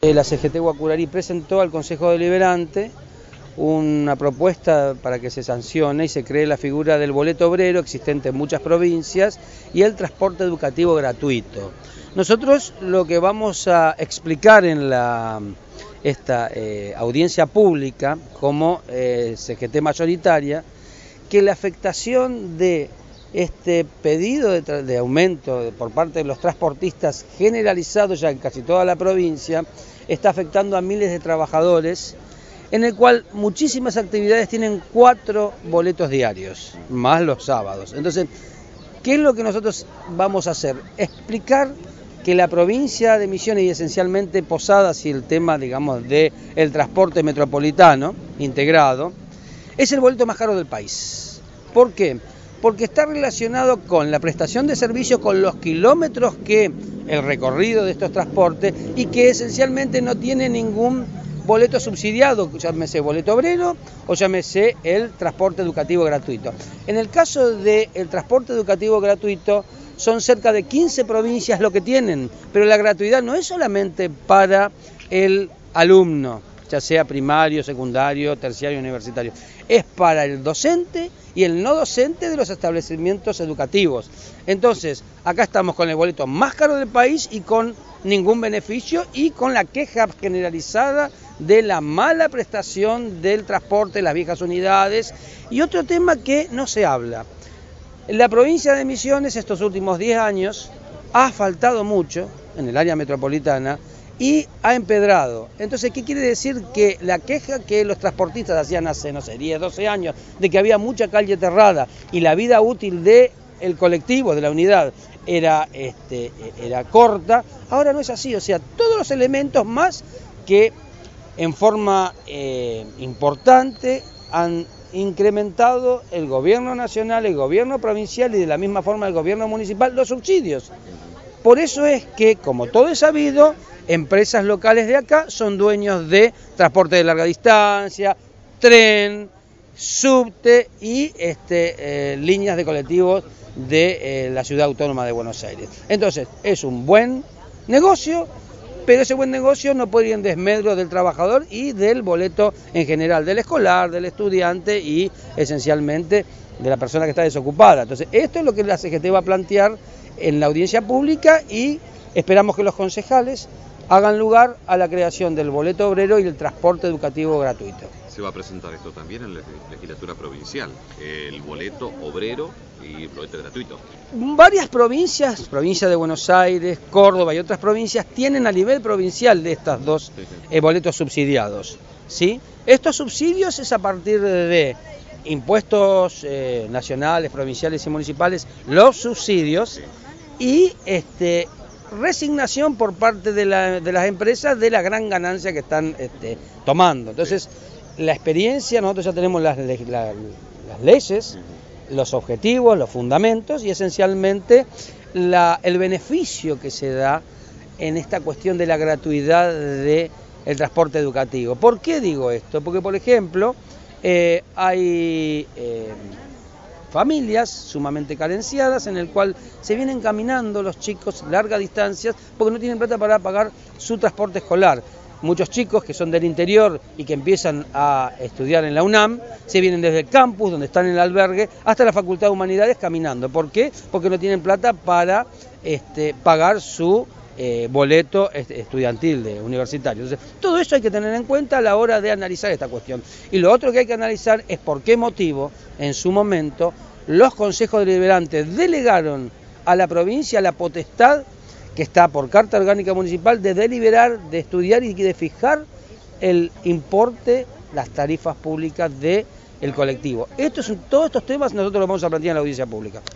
la CGT Guacurarí presentó al Consejo Deliberante una propuesta para que se sancione y se cree la figura del boleto obrero existente en muchas provincias y el transporte educativo gratuito. Nosotros lo que vamos a explicar en esta audiencia pública como CGT mayoritaria, que la afectación de este pedido de aumento por parte de los transportistas generalizado ya en casi toda la provincia está afectando a miles de trabajadores, en el cual muchísimas actividades tienen 4 boletos diarios, más los sábados. Entonces, ¿qué es lo que nosotros vamos a hacer? Explicar que la provincia de Misiones y esencialmente Posadas y el tema, digamos, del transporte metropolitano integrado, es el boleto más caro del país. ¿Por qué? Porque está relacionado con la prestación de servicios, con los kilómetros que el recorrido de estos transportes y que esencialmente no tiene ningún boleto subsidiado, llámese boleto obrero o llámese el transporte educativo gratuito. En el caso del transporte educativo gratuito son cerca de 15 provincias lo que tienen, pero la gratuidad no es solamente para el alumno, ya sea primario, secundario, terciario, universitario, es para el docente y el no docente de los establecimientos educativos. Entonces, acá estamos con el boleto más caro del país y con ningún beneficio y con la queja generalizada de la mala prestación del transporte, las viejas unidades. Y otro tema que no se habla. La provincia de Misiones estos últimos 10 años ha asfaltado mucho en el área metropolitana y ha empedrado. Entonces, ¿qué quiere decir? Que la queja que los transportistas hacían hace, no sé, 10, 12 años, de que había mucha calle enterrada y la vida útil del colectivo, de la unidad, era corta, ahora no es así. O sea, todos los elementos más que en forma importante han incrementado el gobierno nacional, el gobierno provincial y de la misma forma el gobierno municipal los subsidios. Por eso es que, como todo es sabido, empresas locales de acá son dueños de transporte de larga distancia, tren, subte y líneas de colectivos de la Ciudad Autónoma de Buenos Aires. Entonces, es un buen negocio, pero ese buen negocio no puede ir en desmedro del trabajador y del boleto en general, del escolar, del estudiante y esencialmente de la persona que está desocupada. Entonces, esto es lo que la CGT va a plantear en la audiencia pública y esperamos que los concejales hagan lugar a la creación del boleto obrero y el transporte educativo gratuito. Se va a presentar esto también en la legislatura provincial, el boleto obrero y el boleto gratuito. Varias provincias, provincia de Buenos Aires, Córdoba y otras provincias, tienen a nivel provincial de estas dos boletos subsidiados, ¿sí? Estos subsidios es a partir de impuestos nacionales, provinciales y municipales, los subsidios y resignación por parte de las empresas de la gran ganancia que están tomando. Entonces, la experiencia, nosotros ya tenemos las leyes, los objetivos, los fundamentos y esencialmente el beneficio que se da en esta cuestión de la gratuidad del transporte educativo. ¿Por qué digo esto? Porque, por ejemplo, hay familias sumamente carenciadas en el cual se vienen caminando los chicos largas distancias porque no tienen plata para pagar su transporte escolar. Muchos chicos que son del interior y que empiezan a estudiar en la UNAM se vienen desde el campus, donde están en el albergue, hasta la Facultad de Humanidades caminando. ¿Por qué? Porque no tienen plata para pagar su boleto estudiantil universitario. Entonces, todo eso hay que tener en cuenta a la hora de analizar esta cuestión. Y lo otro que hay que analizar es por qué motivo, en su momento, los consejos deliberantes delegaron a la provincia la potestad que está por carta orgánica municipal de deliberar, de estudiar y de fijar el importe, las tarifas públicas del colectivo. Todos estos temas nosotros los vamos a plantear en la audiencia pública.